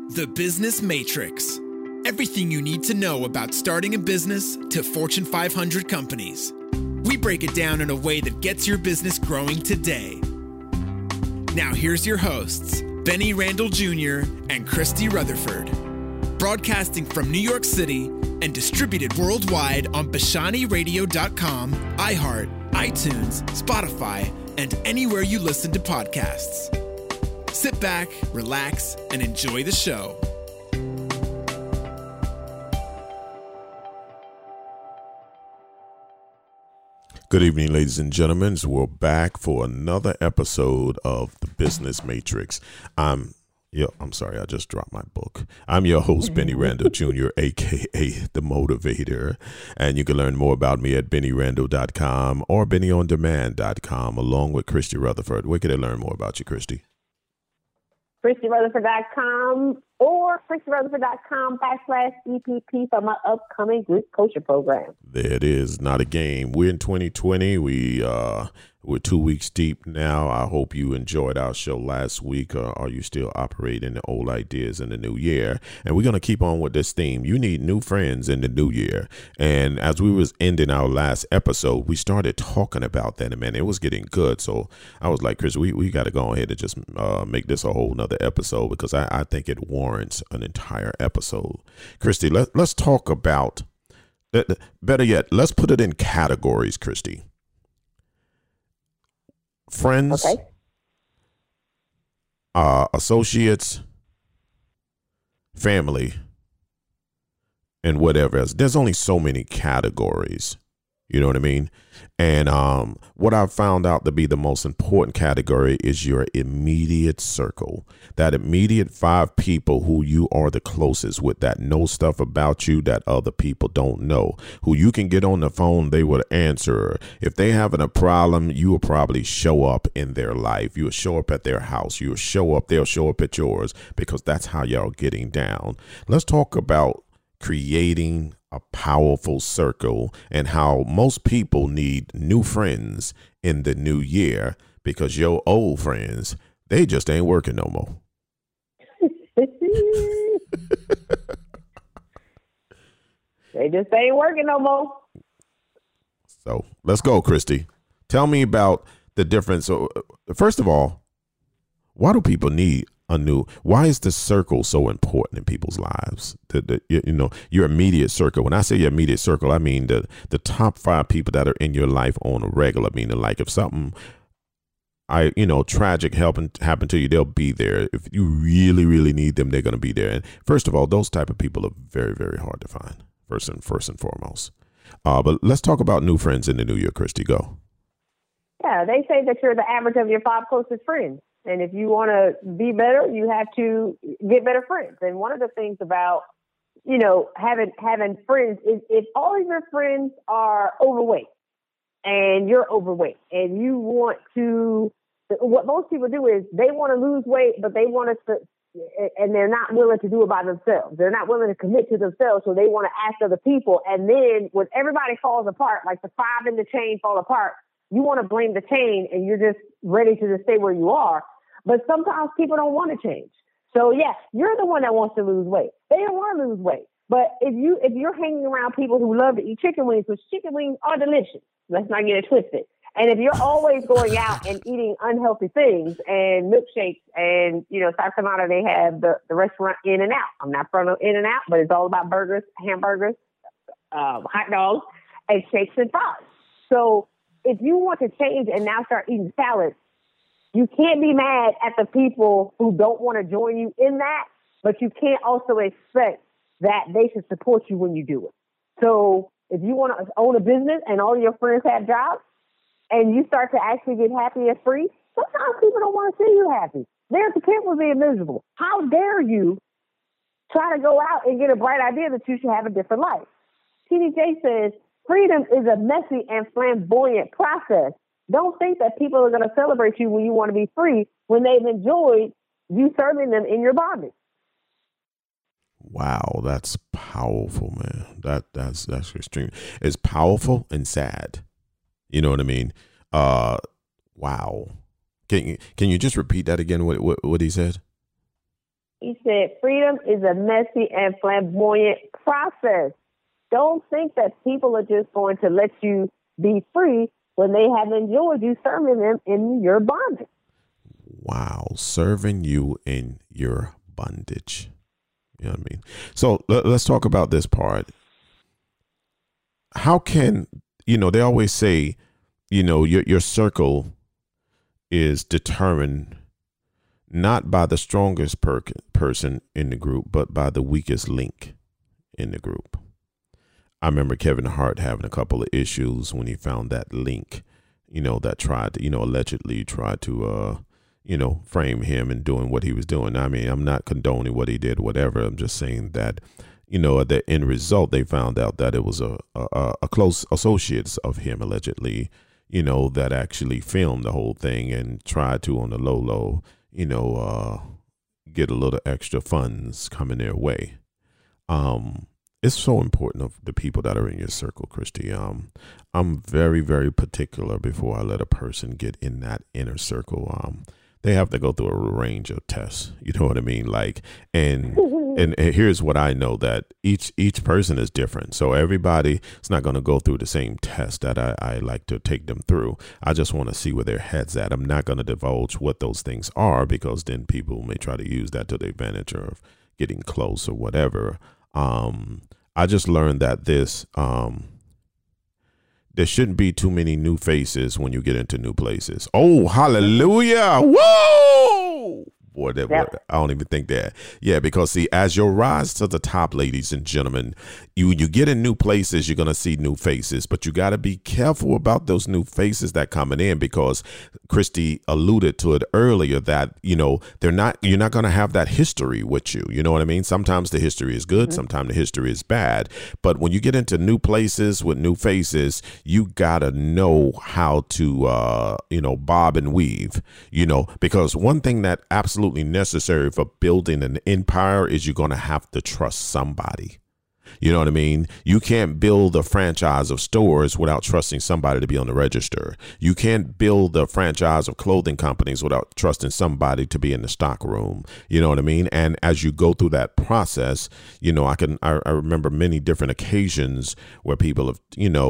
The Business Matrix. Everything you need to know about starting a business to Fortune 500 companies. We break it down in a way that gets your business growing today. Now here's your hosts, Benny Randall Jr. and Christy Rutherford. Broadcasting from New York City and distributed worldwide on BashaniRadio.com, iHeart, iTunes, Spotify, and anywhere you listen to podcasts. Sit back, relax, and enjoy the show. Good evening, ladies and gentlemen. We're back for another episode of The Business Matrix. I'm sorry, I just dropped my book. I'm your host, Benny Randall Jr., a.k.a. The Motivator. And you can learn more about me at BennyRandall.com or BennyOnDemand.com, along with Christy Rutherford. Where can they learn more about you, Christy? ChristyRutherford.com or ChristyRutherford.com/EPP for my upcoming group coaching program. There it is. Not a game. We're in 2020. We're 2 weeks deep now. I hope you enjoyed our show last week. Or are you still operating the old ideas in the new year? And we're going to keep on with this theme. You need new friends in the new year. And as we was ending our last episode, we started talking about that, and man, it was getting good. So I was like, Chris, we got to go ahead and just make this a whole nother episode, because I think it warrants an entire episode. Christy, let's talk about, better yet, let's put it in categories, Christy. Friends, okay. Associates, family, and whatever else. There's only so many categories. You know what I mean? And what I found out to be the most important category is your immediate circle. That immediate 5 people who you are the closest with, that know stuff about you that other people don't know, who you can get on the phone, they will answer. If they having a problem, you will probably show up in their life. You will show up at their house. You will show up. They'll show up at yours, because that's how y'all getting down. Let's talk about creating a powerful circle and how most people need new friends in the new year, because your old friends, they just ain't working no more. They just ain't working no more. So let's go, Christy. Tell me about the difference. So, first of all, why do people need why is the circle so important in people's lives? Your immediate circle. When I say your immediate circle, I mean the top 5 people that are in your life on a regular. Meaning, like, if something tragic happened to you, they'll be there. If you really, really need them, they're going to be there. And first of all, those type of people are very, very hard to find. First and foremost. But let's talk about new friends in the new year. Christy, go. Yeah, they say that you're the average of your 5 closest friends. And if you want to be better, you have to get better friends. And one of the things about, having friends is if all of your friends are overweight and you're overweight and you want to, what most people do is they want to lose weight, but they want to, and they're not willing to do it by themselves. They're not willing to commit to themselves. So they want to ask other people. And then when everybody falls apart, like the 5 in the chain fall apart, you want to blame the chain and you're just ready to just stay where you are. But sometimes people don't want to change. So, yeah, you're the one that wants to lose weight. They don't want to lose weight. But if you're hanging around people who love to eat chicken wings, which chicken wings are delicious, let's not get it twisted. And if you're always going out and eating unhealthy things and milkshakes and, South Carolina, they have the restaurant In-N-Out. I'm not from In-N-Out, but it's all about burgers, hamburgers, hot dogs, and shakes and fries. So if you want to change and now start eating salads, you can't be mad at the people who don't want to join you in that, but you can't also expect that they should support you when you do it. So if you want to own a business and all your friends have jobs and you start to actually get happy and free, sometimes people don't want to see you happy. They're content with being miserable. How dare you try to go out and get a bright idea that you should have a different life? TDJ says, freedom is a messy and flamboyant process. Don't think that people are going to celebrate you when you want to be free when they've enjoyed you serving them in your bondage. Wow, that's powerful, man. That's extreme. It's powerful and sad. You know what I mean? Wow. Can you just repeat that again? What he said? He said, freedom is a messy and flamboyant process. Don't think that people are just going to let you be free when they have enjoyed you serving them in your bondage. Wow. Serving you in your bondage. You know what I mean? So let's talk about this part. How can, they always say, your circle is determined not by the strongest person in the group, but by the weakest link in the group. I remember Kevin Hart having a couple of issues when he found that link, that tried to, allegedly tried to, frame him and doing what he was doing. I mean, I'm not condoning what he did, whatever. I'm just saying that, at the end result, they found out that it was a close associates of him, allegedly, that actually filmed the whole thing and tried to, on the low, get a little extra funds coming their way. It's so important of the people that are in your circle, Christy. I'm very, very particular before I let a person get in that inner circle. They have to go through a range of tests. You know what I mean? Like, and here's what I know, that each person is different. So everybody is not going to go through the same test that I like to take them through. I just want to see where their head's at. I'm not going to divulge what those things are, because then people may try to use that to their advantage of getting close or whatever. I just learned that there shouldn't be too many new faces when you get into new places. Oh, hallelujah. Whoa. Boy, I don't even think that. Yeah, because see, as you rise to the top, ladies and gentlemen, you get in new places, you're going to see new faces, but you got to be careful about those new faces that coming in, because Christy alluded to it earlier that, you're not going to have that history with you. You know what I mean? Sometimes the history is good. Mm-hmm. Sometimes the history is bad. But when you get into new places with new faces, you got to know how to, bob and weave, because one thing that absolutely necessary for building an empire is you're going to have to trust somebody. You know what I mean? You can't build a franchise of stores without trusting somebody to be on the register. You can't build a franchise of clothing companies without trusting somebody to be in the stock room. You know what I mean? And as you go through that process, I remember many different occasions where people have,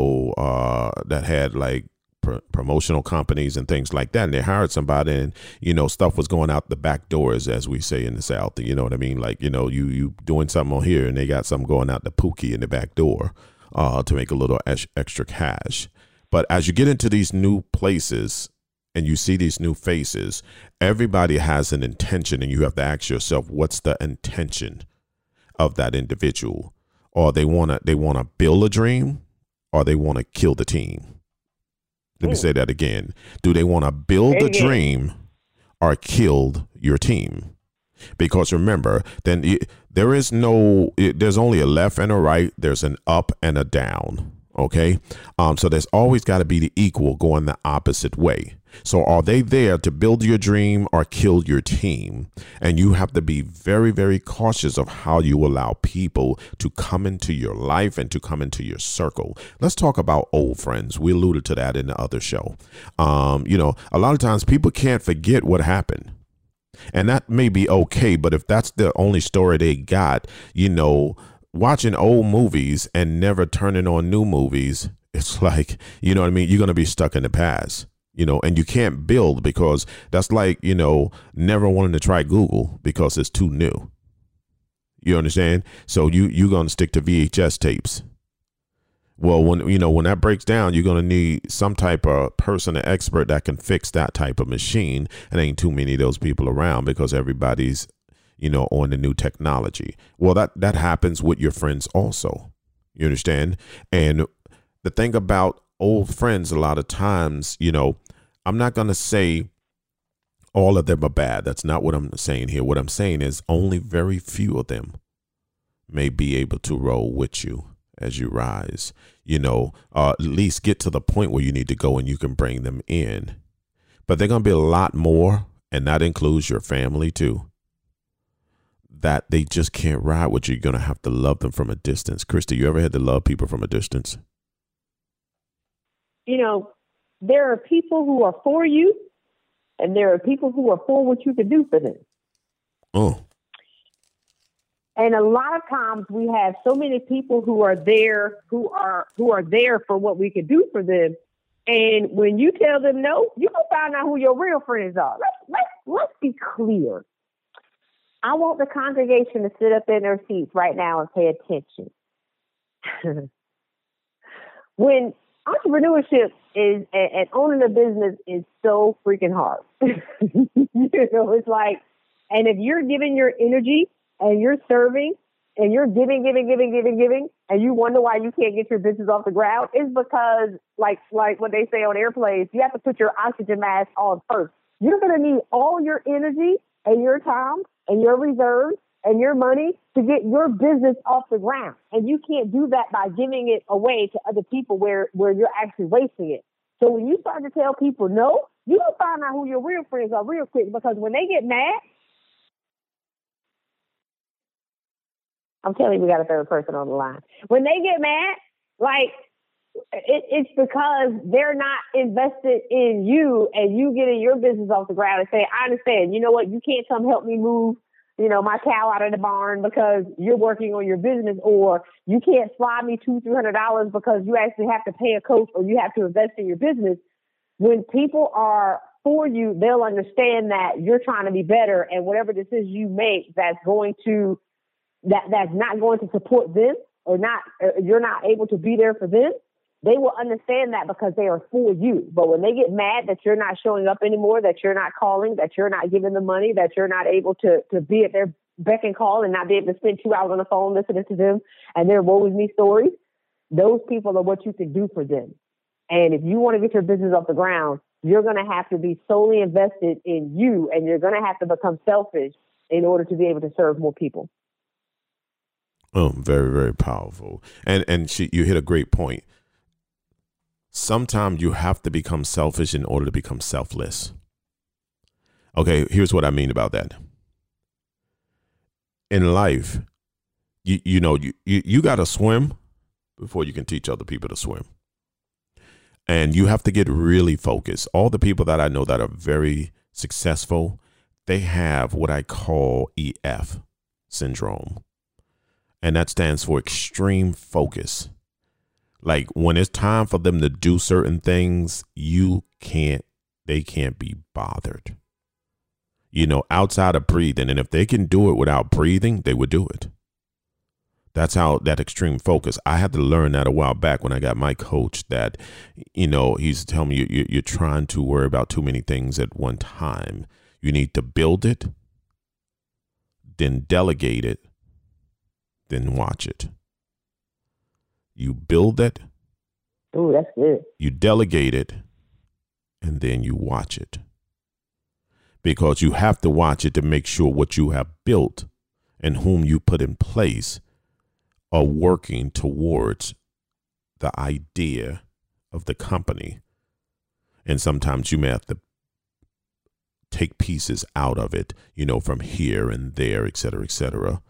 that had like promotional companies and things like that, and they hired somebody, and stuff was going out the back doors, as we say in the South. You know what I mean? Like, you doing something on here and they got something going out the pookie in the back door to make a little extra cash. But as you get into these new places and you see these new faces, everybody has an intention, and you have to ask yourself, what's the intention of that individual? Or they want to build a dream, or they want to kill the team. Let me say that again. Do they want to build a dream or kill your team? Because remember, then there's only a left and a right. There's an up and a down. Okay. So there's always got to be the equal going the opposite way. So are they there to build your dream or kill your team? And you have to be very, very cautious of how you allow people to come into your life and to come into your circle. Let's talk about old friends. We alluded to that in the other show. A lot of times people can't forget what happened. And that may be okay. But if that's the only story they got, watching old movies and never turning on new movies, it's like, you know what I mean? You're going to be stuck in the past. And you can't build, because that's like, never wanting to try Google because it's too new. You understand? So you're going to stick to VHS tapes. Well, when that breaks down, you're going to need some type of person, an expert that can fix that type of machine. And ain't too many of those people around, because everybody's, on the new technology. Well, that happens with your friends also. You understand? And the thing about old friends, a lot of times, I'm not going to say all of them are bad. That's not what I'm saying here. What I'm saying is only very few of them may be able to roll with you as you rise, at least get to the point where you need to go and you can bring them in. But they're going to be a lot more, and that includes your family too, that they just can't ride with you. You're going to have to love them from a distance. Christy, you ever had to love people from a distance? There are people who are for you, and there are people who are for what you can do for them. Oh. And a lot of times we have so many people who are there for what we can do for them. And when you tell them no, you can find out who your real friends are. Let's be clear. I want the congregation to sit up in their seats right now and pay attention. When entrepreneurship is and owning a business is so freaking hard. It's like, and if you're giving your energy and you're serving and you're giving, and you wonder why you can't get your business off the ground, it's because, like what they say on airplanes, you have to put your oxygen mask on first. You're going to need all your energy and your time and your reserves and your money to get your business off the ground. And you can't do that by giving it away to other people where you're actually wasting it. So when you start to tell people no, you will find out who your real friends are real quick, because when they get mad, I'm telling you, we got a third person on the line. When they get mad, like, it's because they're not invested in you and you getting your business off the ground and say, I understand, you know what, you can't come help me move, my cow out of the barn because you're working on your business, or you can't fly me $200-$300 because you actually have to pay a coach or you have to invest in your business. When people are for you, they'll understand that you're trying to be better, and whatever decision you make that's not going to support them or not, you're not able to be there for them, they will understand that because they are for you. But when they get mad that you're not showing up anymore, that you're not calling, that you're not giving them money, that you're not able to be at their beck and call and not be able to spend 2 hours on the phone listening to them and their woe is me stories, those people are what you can do for them. And if you want to get your business off the ground, you're going to have to be solely invested in you, and you're going to have to become selfish in order to be able to serve more people. Oh, very, very powerful. And you hit a great point. Sometimes you have to become selfish in order to become selfless. Okay, here's what I mean about that. In life, you got to swim before you can teach other people to swim. And you have to get really focused. All the people that I know that are very successful, they have what I call EF syndrome. And that stands for extreme focus. Like when it's time for them to do certain things, they can't be bothered, outside of breathing. And if they can do it without breathing, they would do it. That's how that extreme focus. I had to learn that a while back when I got my coach that, he's telling me you're trying to worry about too many things at one time. You need to build it, then delegate it, then watch it. You build it. Oh, that's good. You delegate it, and then you watch it. Because you have to watch it to make sure what you have built and whom you put in place are working towards the idea of the company. And sometimes you may have to take pieces out of it, from here and there, et cetera, et cetera.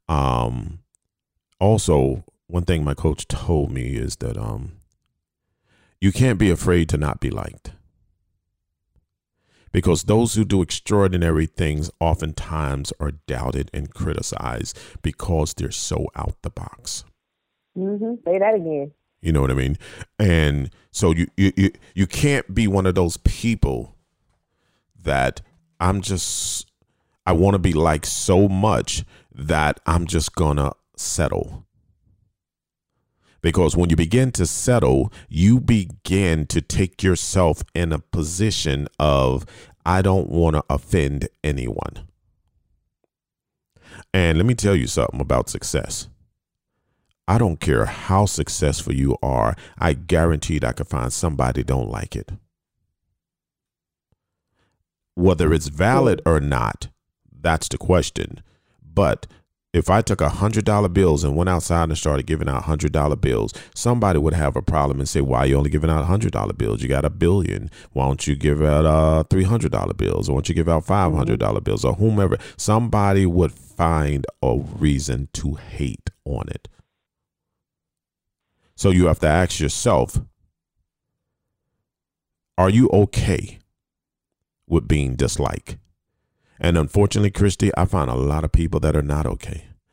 Also, one thing my coach told me is that you can't be afraid to not be liked. Because those who do extraordinary things oftentimes are doubted and criticized because they're so out the box. Mm-hmm. Say that again. You know what I mean? And so you can't be one of those people that I want to be liked so much that I'm just gonna settle. Because when you begin to settle, you begin to take yourself in a position of, I don't want to offend anyone. And let me tell you something about success. I don't care how successful you are. I guaranteed I could find somebody don't like it. Whether it's valid or not, that's the question. But if I took $100 bills and went outside and started giving out $100 bills, somebody would have a problem and say, why are you only giving out $100 bills? You got $1 billion. Why don't you give out $300 bills? Or why don't you give out $500 bills, or whomever? Somebody would find a reason to hate on it. So you have to ask yourself, are you okay with being disliked? And unfortunately, Christy, I find a lot of people that are not okay.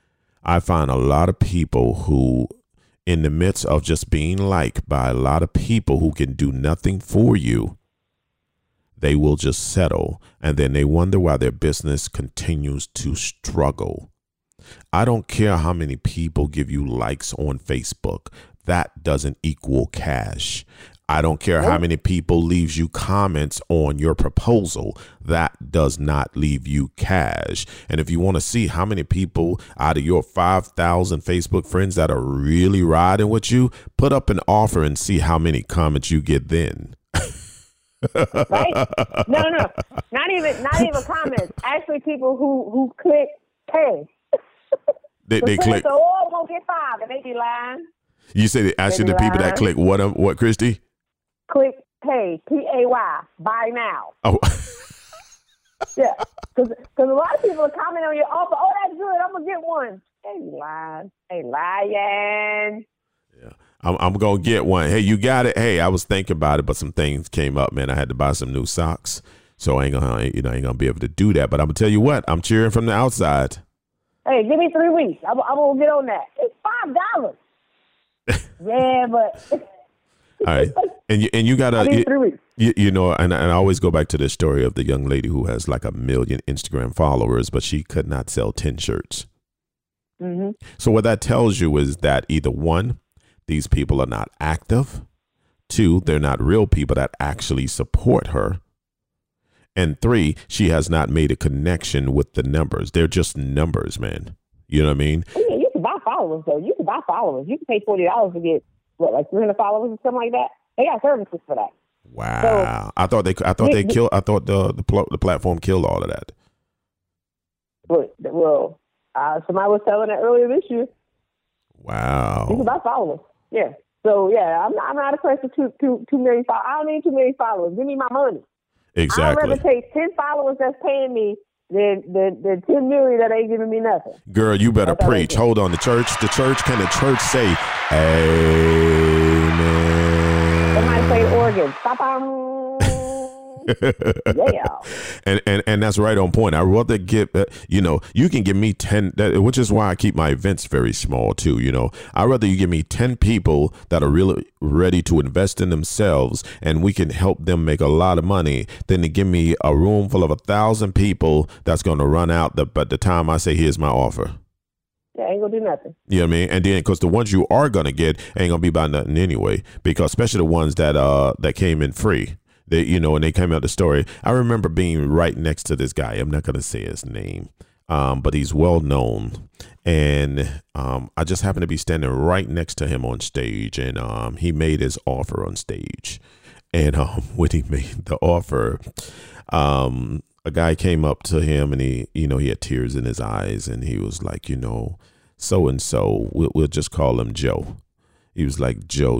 I find a lot of people who, in the midst of just being liked by a lot of people who can do nothing for you, they will just settle, and then they wonder why their business continues to struggle. I don't care how many people give you likes on Facebook. That doesn't equal cash. I don't care how many people leaves you comments on your proposal. That does not leave you cash. And if you want to see how many people out of your 5,000 Facebook friends that are really riding with you, put up an offer and see how many comments you get then. Right? No. Not even comments. Actually, people who click pay. They click. So, I'm gonna get 5, and they be lying. You say actually the people that click what, Christy? Click pay, PAY, buy now. Oh. Yeah, because a lot of people are commenting on your offer. Oh, that's good. I'm gonna get one. They lying. Yeah, I'm gonna get one. Hey, you got it. Hey, I was thinking about it, but some things came up, man. I had to buy some new socks, so I ain't gonna be able to do that. But I'm gonna tell you what, I'm cheering from the outside. Hey, give me 3 weeks. I'm gonna get on that. It's $5. Yeah, but. All right, and you gotta, and I always go back to this story of the young lady who has like 1 million Instagram followers, but she could not sell 10 shirts. Mm-hmm. So what that tells you is that either 1, these people are not active. 2, they're not real people that actually support her. And 3, she has not made a connection with the numbers. They're just numbers, man. You know what I mean? Yeah, you can buy followers though. You can buy followers. You can pay $40 to get. What, like 300 followers or something like that? They got services for that. Wow. So, I thought the platform killed all of that. Well, somebody was selling it earlier this year. Wow. You can buy followers. Yeah. So yeah, I'm not a person for 2 million followers. I don't need 2 million followers. Give me my money. Exactly. I'd rather take 10 followers that's paying me than 10 million that ain't giving me nothing. Girl, you better preach. Hold on. Can the church say amen? Somebody play organ. Yeah. And that's right on point. I rather give, you can give me 10, which is why I keep my events very small too. I rather you give me 10 people that are really ready to invest in themselves and we can help them make a lot of money than to give me a room full of 1,000 people that's going to run out by the time I say, here's my offer. Yeah, ain't gonna do nothing. You know what I mean? And then, because the ones you are going to get ain't going to be by nothing anyway, because especially the ones that came in free. They, and they came out the story. I remember being right next to this guy. I'm not going to say his name, but he's well known. And I just happened to be standing right next to him on stage. And he made his offer on stage. And when he made the offer, a guy came up to him and he had tears in his eyes. And he was like, so-and-so, we'll just call him Joe. He was like, Joe,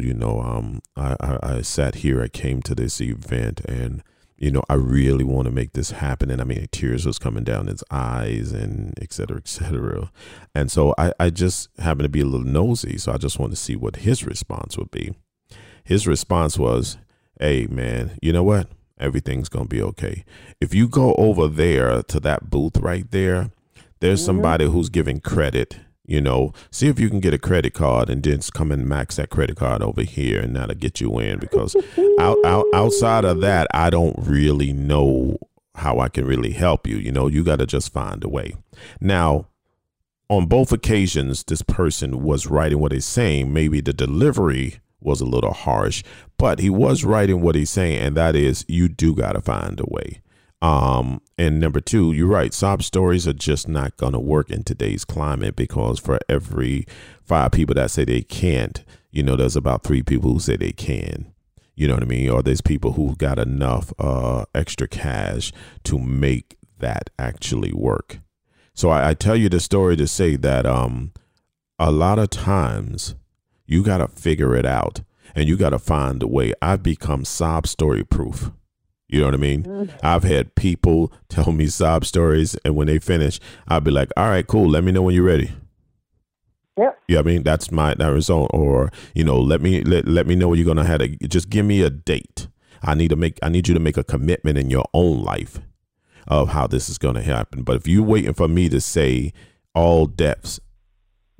I sat here, I came to this event and, I really want to make this happen. And I mean, tears was coming down his eyes and et cetera, et cetera. And so I just happened to be a little nosy. So I just wanted to see what his response would be. His response was, hey, man, you know what? Everything's going to be okay. If you go over there to that booth right there, there's somebody who's giving credit. See if you can get a credit card and then come and max that credit card over here, and that'll get you in, because outside of that, I don't really know how I can really help you. You got to just find a way. Now, on both occasions, this person was writing what he's saying. Maybe the delivery was a little harsh, but he was writing what he's saying. And that is, you do got to find a way. And number 2, you're right. Sob stories are just not going to work in today's climate, because for every 5 people that say they can't, there's about 3 people who say they can. You know what I mean? Or there's people who got enough extra cash to make that actually work. So I tell you the story to say that a lot of times you got to figure it out and you got to find a way. I've become sob story proof. You know what I mean? I've had people tell me sob stories, and when they finish, I'll be like, all right, cool. Let me know when you're ready. Yep. Yeah, I mean, that's my result. Or, let me know when you're going to have to, just give me a date. I need you to make a commitment in your own life of how this is going to happen. But if you're waiting for me to say all debts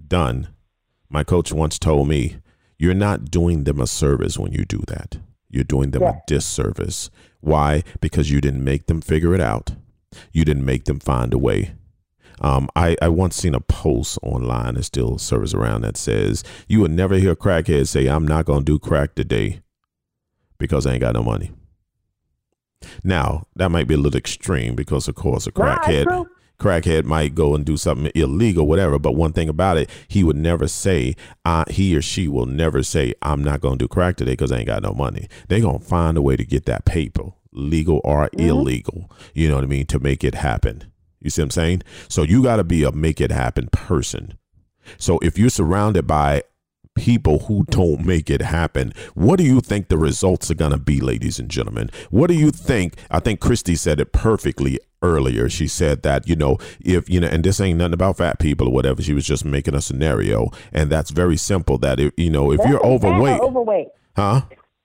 done. My coach once told me, you're not doing them a service when you do that. You're doing them a disservice. Why? Because you didn't make them figure it out. You didn't make them find a way. I once seen a post online that still serves around that says, you would never hear a crackhead say, I'm not going to do crack today because I ain't got no money. Now, that might be a little extreme because, of course, a crackhead might go and do something illegal, whatever. But one thing about it, he would never say, he or she will never say, I'm not going to do crack today because I ain't got no money. They're going to find a way to get that paper, legal or illegal, you know what I mean, to make it happen. You see what I'm saying? So you got to be a make it happen person. So if you're surrounded by people who don't make it happen, what do you think the results are going to be, ladies and gentlemen? What do you think? I think Christy said it perfectly earlier. She said that, if, and this ain't nothing about fat people or whatever. She was just making a scenario. And that's very simple that, if you're overweight. Huh?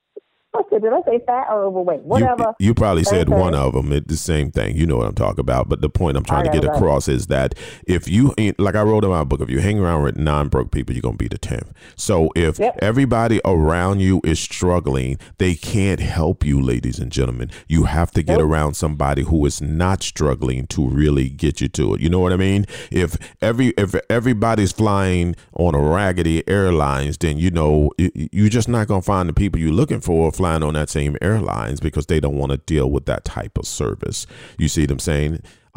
Did I say fat or overweight? Whatever. You probably said one of them. It's the same thing. You know what I'm talking about. But the point I'm trying to get across is that if you, like I wrote in my book, if you hang around with non-broke people, you're going to be the 10th. So if everybody around you is struggling, they can't help you, ladies and gentlemen. You have to get around somebody who is not struggling to really get you to it. You know what I mean? If everybody's flying on a raggedy airlines, then, you're just not going to find the people you're looking for flying on that same airlines because they don't want to deal with that type of service. You see what I'm saying?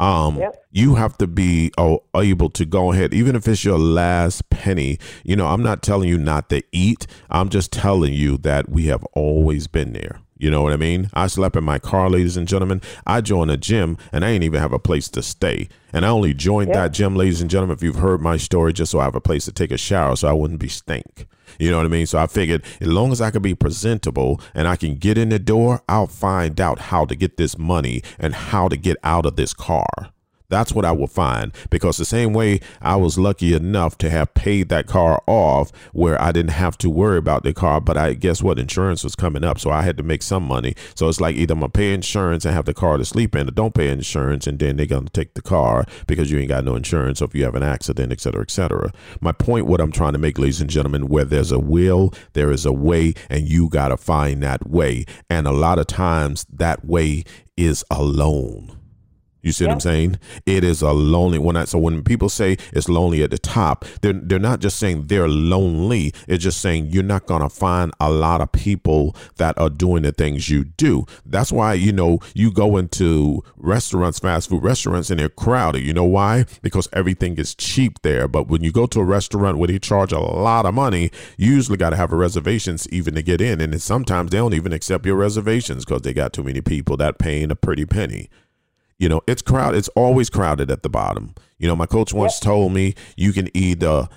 You have to be able to go ahead, even if it's your last penny. I'm not telling you not to eat. I'm just telling you that we have always been there. You know what I mean? I slept in my car, ladies and gentlemen. I joined a gym and I ain't even have a place to stay. And I only joined that gym, ladies and gentlemen, if you've heard my story, just so I have a place to take a shower so I wouldn't be stink. You know what I mean? So I figured as long as I can be presentable and I can get in the door, I'll find out how to get this money and how to get out of this car. That's what I will find, because the same way I was lucky enough to have paid that car off where I didn't have to worry about the car. But guess what? Insurance was coming up. So I had to make some money. So it's like either I'm going to pay insurance and have the car to sleep in, or don't pay insurance. And then they're going to take the car because you ain't got no insurance. So if you have an accident, et cetera, et cetera. My point, what I'm trying to make, ladies and gentlemen, where there's a will, there is a way, and you got to find that way. And a lot of times that way is alone. You see what I'm saying? It is a lonely one. So when people say it's lonely at the top, they're not just saying they're lonely. It's just saying you're not going to find a lot of people that are doing the things you do. That's why, you go into restaurants, fast food restaurants, and they're crowded. You know why? Because everything is cheap there. But when you go to a restaurant where they charge a lot of money, you usually got to have reservations even to get in. And sometimes they don't even accept your reservations because they got too many people that paying a pretty penny. It's crowded. It's always crowded at the bottom. My coach once told me you can either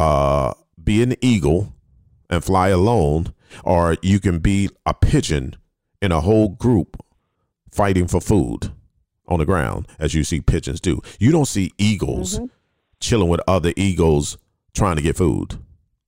be an eagle and fly alone, or you can be a pigeon in a whole group fighting for food on the ground, as you see pigeons do. You don't see eagles chilling with other eagles trying to get food.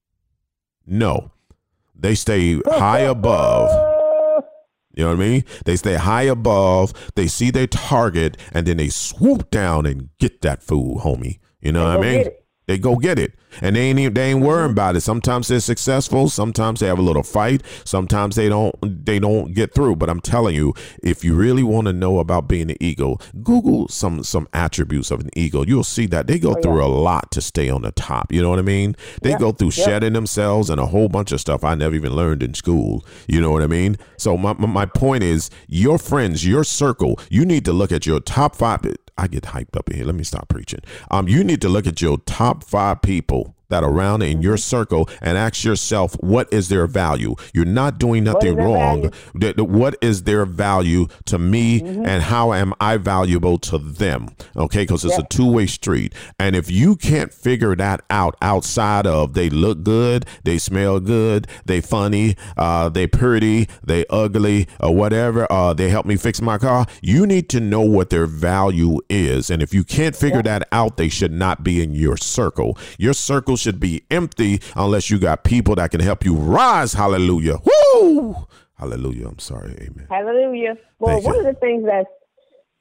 No, they stay high above. You know what I mean? They stay high above, they see their target, and then they swoop down and get that food, homie. You know what I mean? They go get it. And they ain't worrying about it. Sometimes they're successful. Sometimes they have a little fight. Sometimes they don't get through. But I'm telling you, if you really want to know about being an eagle, Google some attributes of an eagle. You'll see that they go through a lot to stay on the top. You know what I mean? They go through shedding themselves and a whole bunch of stuff I never even learned in school. You know what I mean? So my point is, your friends, your circle, you need to look at your top 5. I get hyped up in here. Let me stop preaching. You need to look at your top 5 people that are around in your circle and ask yourself, what is their value? You're not doing nothing wrong. What is their value to me, and how am I valuable to them? Okay, because it's a two-way street. And if you can't figure that out outside of they look good, they smell good, they funny, they pretty, they ugly, or whatever, they help me fix my car, you need to know what their value is. And if you can't figure that out, they should not be in your circle. Your circle should be empty unless you got people that can help you rise. Hallelujah. Woo! Hallelujah. I'm sorry. Amen. Hallelujah. Well, one of the things that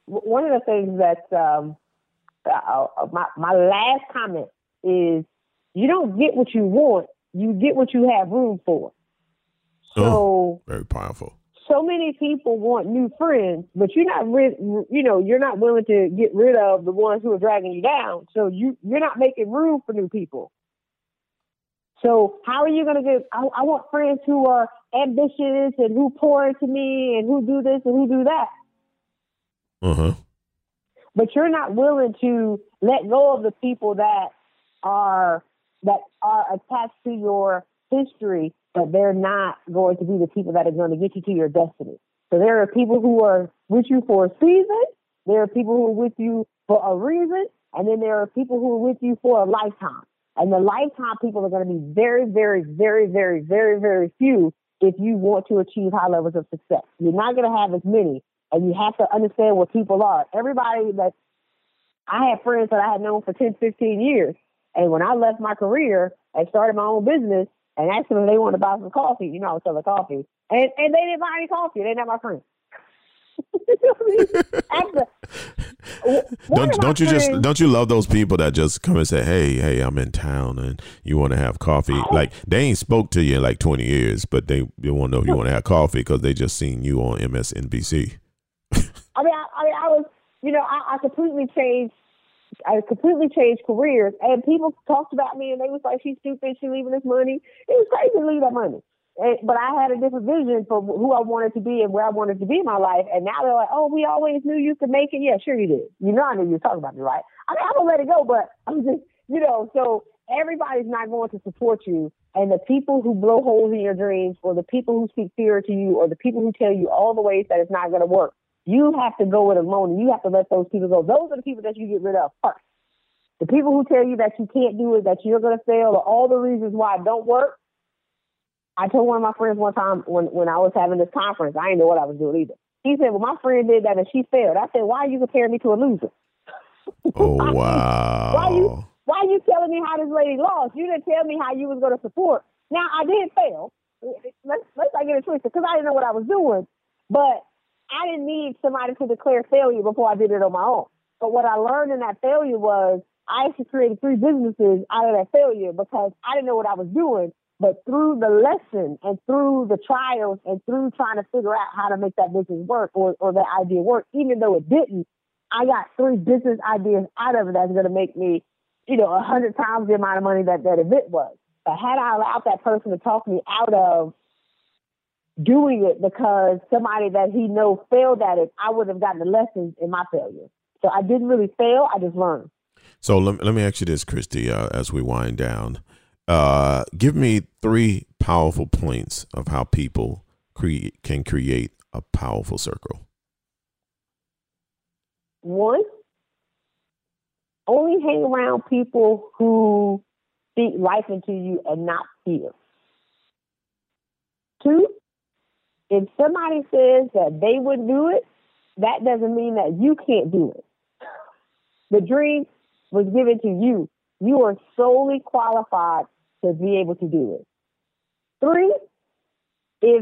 my last comment is, you don't get what you want. You get what you have room for. So very powerful. So many people want new friends, but you're not willing to get rid of the ones who are dragging you down. So you're not making room for new people. So how are you going to get? I want friends who are ambitious and who pour into me and who do this and who do that. But you're not willing to let go of the people that are attached to your history, but they're not going to be the people that are going to get you to your destiny. So there are people who are with you for a season. There are people who are with you for a reason. And then there are people who are with you for a lifetime. And the lifetime people are going to be very, very, very, very, very, very few if you want to achieve high levels of success. You're not going to have as many. And you have to understand what people are. I had friends that I had known for 10, 15 years. And when I left my career and started my own business and asked them if they wanted to buy some coffee, I was selling coffee. And they didn't buy any coffee. They're not my friends. Don't you love those people that just come and say, hey, I'm in town and you want to have coffee? Like they ain't spoke to you in like 20 years, but they want to know if you want to have coffee because they just seen you on MSNBC. I completely changed. I completely changed careers, and people talked about me, and they was like, "She's stupid. She's leaving this money." It was crazy to leave that money, but I had a different vision for who I wanted to be and where I wanted to be in my life. And now they're like, "Oh, we always knew you could make it." Yeah, sure you did. I knew you were talking about me, right? I'm gonna let it go, but I'm just, So everybody's not going to support you, and the people who blow holes in your dreams, or the people who speak fear to you, or the people who tell you all the ways that it's not going to work. You have to go it alone, and you have to let those people go. Those are the people that you get rid of first. The people who tell you that you can't do it, that you're going to fail, or all the reasons why it don't work. I told one of my friends one time when I was having this conference, I didn't know what I was doing either. He said, well, my friend did that and she failed. I said, why are you comparing me to a loser? Oh, wow. Why are you telling me how this lady lost? You didn't tell me how you was going to support. Now, I did fail. Let's not get it twisted, because I didn't know what I was doing. But I didn't need somebody to declare failure before I did it on my own. But what I learned in that failure was I actually created 3 businesses out of that failure because I didn't know what I was doing. But through the lesson and through the trials and through trying to figure out how to make that business work or that idea work, even though it didn't, I got 3 business ideas out of it that's going to make me, 100 times the amount of money that event was. But had I allowed that person to talk me out of doing it because somebody that he knows failed at it, I would have gotten the lessons in my failure. So I didn't really fail. I just learned. So let me ask you this, Christy, as we wind down. Give me 3 powerful points of how people can create a powerful circle. 1, only hang around people who speak life into you and not fear. 2, if somebody says that they would do it, that doesn't mean that you can't do it. The dream was given to you. You are solely qualified to be able to do it. 3, if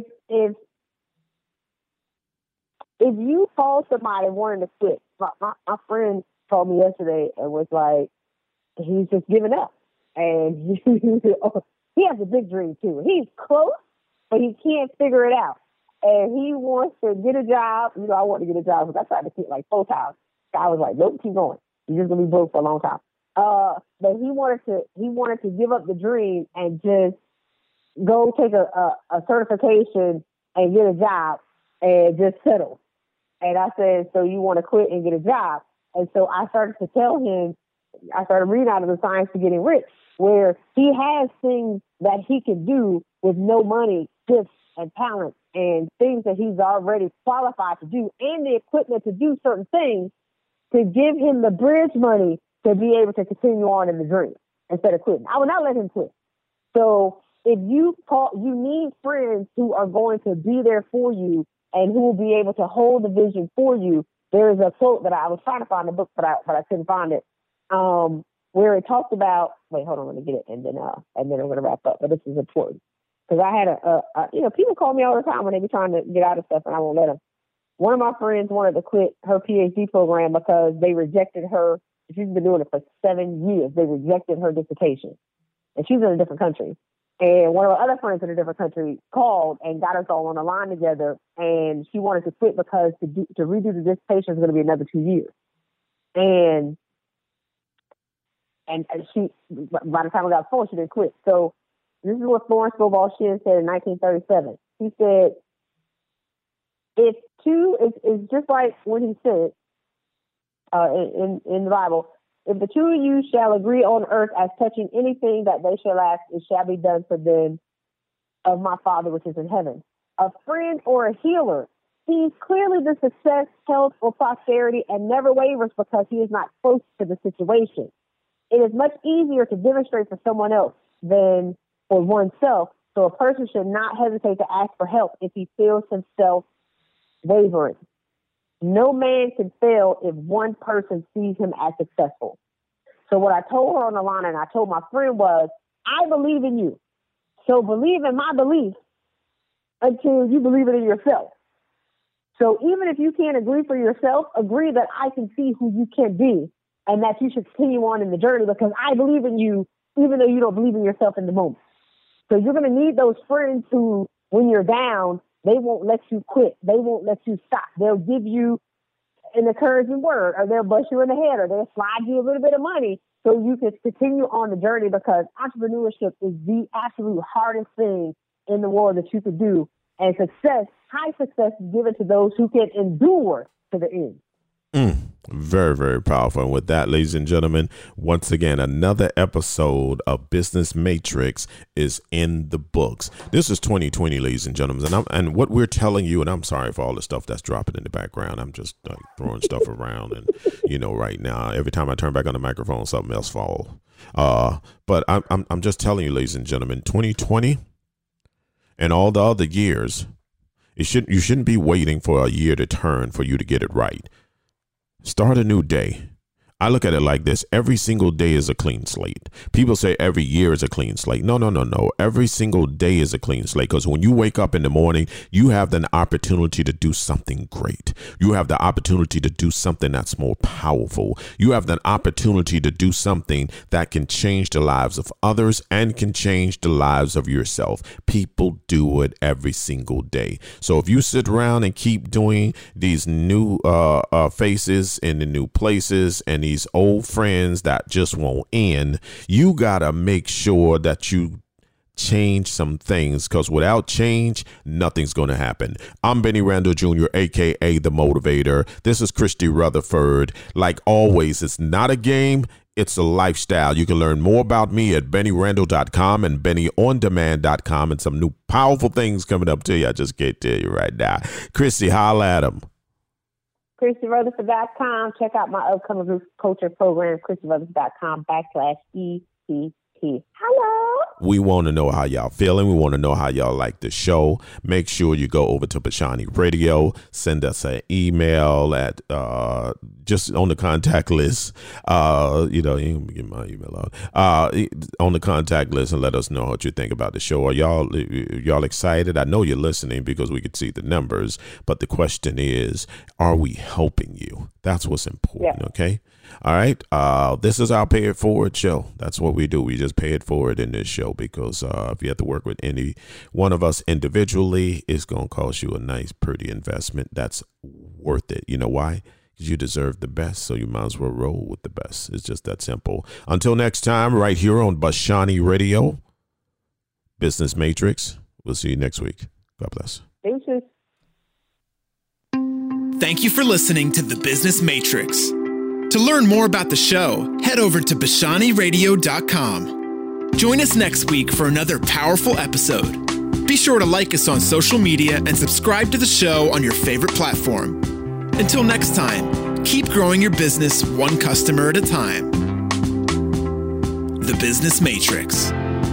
you call somebody wanting to quit, my friend called me yesterday and was like, he's just giving up. And he has a big dream too. He's close, but he can't figure it out. And he wants to get a job. I want to get a job because I tried to quit like 4 times. I was like, nope, keep going. You're just gonna be broke for a long time. But he wanted to give up the dream and just go take a certification and get a job and just settle. And I said, so you want to quit and get a job? And so I started to tell him, I started reading out of the Science to Getting Rich, where he has things that he can do with no money, gifts and talent and things that he's already qualified to do and the equipment to do certain things to give him the bridge money to be able to continue on in the dream instead of quitting. I will not let him quit. So if you need friends who are going to be there for you and who will be able to hold the vision for you. There is a quote that I was trying to find the book, but I couldn't find it. Where it talked about, wait, hold on, let me get it. And then I'm going to wrap up, but this is important. Because I had people call me all the time when they be trying to get out of stuff and I won't let them. One of my friends wanted to quit her PhD program because they rejected her. She's been doing it for 7 years. They rejected her dissertation. and she's in a different country. And one of our other friends in a different country called and got us all on the line together, and she wanted to quit because to redo the dissertation is going to be another 2 years. And she, by the time we got full, she didn't quit. So this is what Florence Scovel Shinn said in 1937. He said, it's just like when he said in the Bible, if the two of you shall agree on earth as touching anything that they shall ask, it shall be done for them of my Father which is in heaven. A friend or a healer sees clearly the success, health, or prosperity and never wavers because he is not close to the situation. It is much easier to demonstrate for someone else than for oneself, so a person should not hesitate to ask for help if he feels himself wavering. No man can fail if one person sees him as successful. So what I told her on the line and I told my friend was, I believe in you. So believe in my belief until you believe it in yourself. So even if you can't agree for yourself, agree that I can see who you can be and that you should continue on in the journey because I believe in you, even though you don't believe in yourself in the moment. So you're going to need those friends who, when you're down, they won't let you quit. They won't let you stop. They'll give you an encouraging word, or they'll bust you in the head, or they'll slide you a little bit of money so you can continue on the journey, because entrepreneurship is the absolute hardest thing in the world that you could do. And success, high success, is given to those who can endure to the end. Very, very powerful. And with that, ladies and gentlemen, once again, another episode of Business Matrix is in the books. This is 2020, ladies and gentlemen. And what we're telling you, and I'm sorry for all the stuff that's dropping in the background. I'm just throwing stuff around. And, right now, every time I turn back on the microphone, something else falls. But I'm just telling you, ladies and gentlemen, 2020 and all the other years, you shouldn't be waiting for a year to turn for you to get it right. Start a new day. I look at it like this. Every single day is a clean slate. People say every year is a clean slate. No. Every single day is a clean slate, because when you wake up in the morning, you have the opportunity to do something great. You have the opportunity to do something that's more powerful. You have the opportunity to do something that can change the lives of others and can change the lives of yourself. People do it every single day. So if you sit around and keep doing these new faces in the new places and these old friends that just won't end, you gotta make sure that you change some things, because without change, nothing's going to happen. I'm Benny Randall Jr., aka The Motivator. This is Christy Rutherford. Like always, it's not a game, it's a lifestyle. You can learn more about me at BennyRandall.com and BennyOnDemand.com, and some new powerful things coming up to you. I just can't tell you right now. Christy, holla at them. ChristyRutherford.com. Check out my upcoming group coaching program, ChristyRutherford.com/ECT. Hello. We want to know how y'all feeling. We want to know how y'all like the show. Make sure you go over to Bashani Radio. Send us an email at just on the contact list. You can get my email out on the contact list and let us know what you think about the show. Are y'all excited? I know you're listening because we could see the numbers. But the question is, are we helping you? That's what's important. Yeah. Okay. All right. This is our pay it forward show. That's what we do. We just pay it forward in this show, because if you have to work with any one of us individually, it's going to cost you a nice, pretty investment that's worth it. You know why? Because you deserve the best. So you might as well roll with the best. It's just that simple. Until next time, right here on Bashani Radio, Business Matrix. We'll see you next week. God bless. Thank you. Thank you for listening to The Business Matrix. To learn more about the show, head over to BashaniRadio.com. Join us next week for another powerful episode. Be sure to like us on social media and subscribe to the show on your favorite platform. Until next time, keep growing your business one customer at a time. The Business Matrix.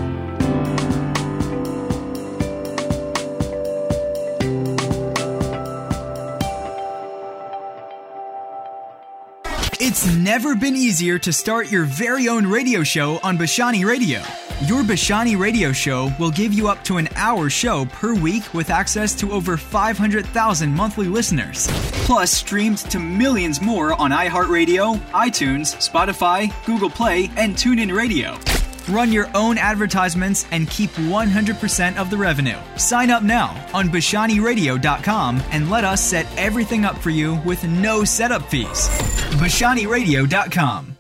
It's never been easier to start your very own radio show on Bashani Radio. Your Bashani Radio show will give you up to an hour show per week with access to over 500,000 monthly listeners. Plus, streamed to millions more on iHeartRadio, iTunes, Spotify, Google Play, and TuneIn Radio. Run your own advertisements and keep 100% of the revenue. Sign up now on BashaniRadio.com and let us set everything up for you with no setup fees. BashaniRadio.com.